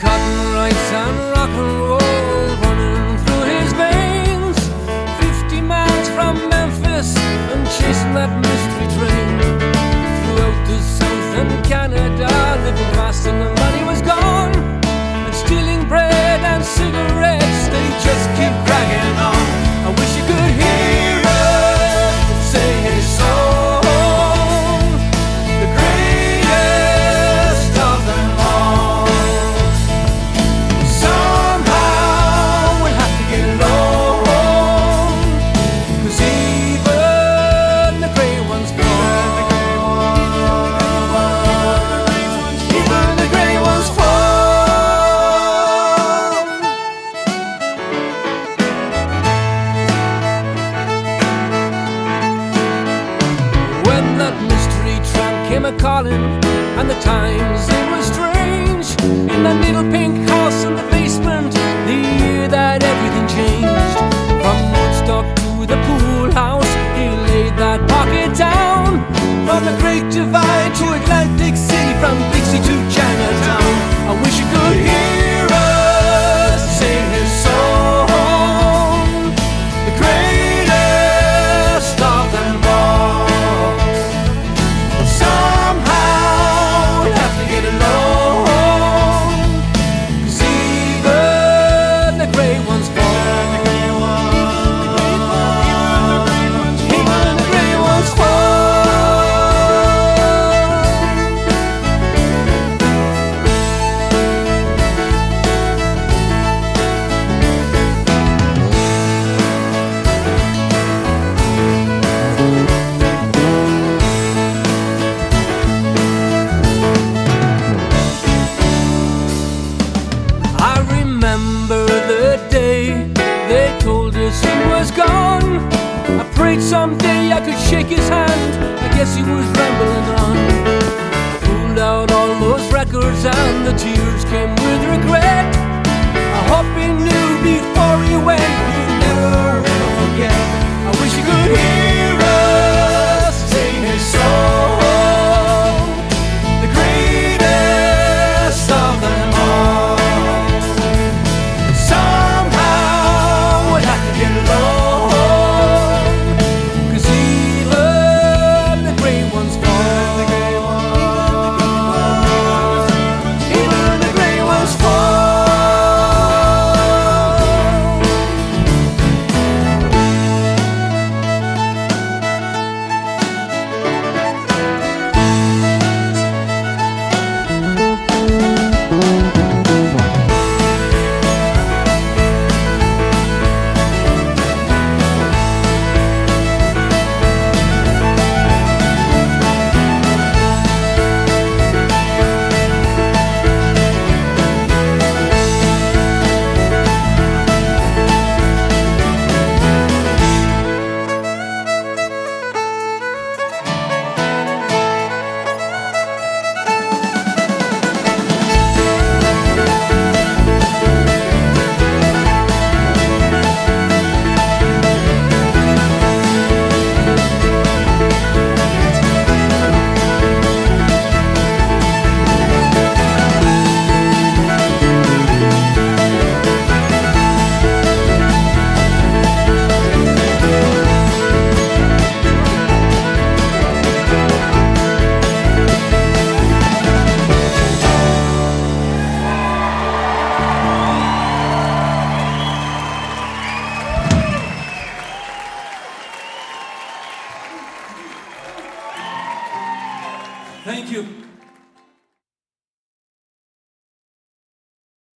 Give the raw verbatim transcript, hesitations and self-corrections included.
cotton rice and rock and roll running through his veins. Fifty miles from Memphis and chasing that mystery train. Throughout the South and Canada, living fast and the money was gone. And stealing bread and cigarettes, they just keep cracking on. I wish you could hear us sing his song, the greatest of them all. Somehow we'll have to get along, 'cause even the grey ones fall. Even the grey ones fall. When that mystery tramp came a-calling, and the times they were strange, in that little pink house in the basement, the year that everything changed. From Woodstock to the pool house, he laid that pocket down. From the Great Divide to Atlantic City, from Dixie to Chinatown. I wish you could hear us sing his song, the greatest of them all. Somehow we'll have to get along, 'cause even the grey ones fall. Even the grey ones fall. I remember the day they told us he was gone. I prayed someday I could shake his hand. I guess he was rambling on. I pulled out all those records and the tears came with regret. I hope he knew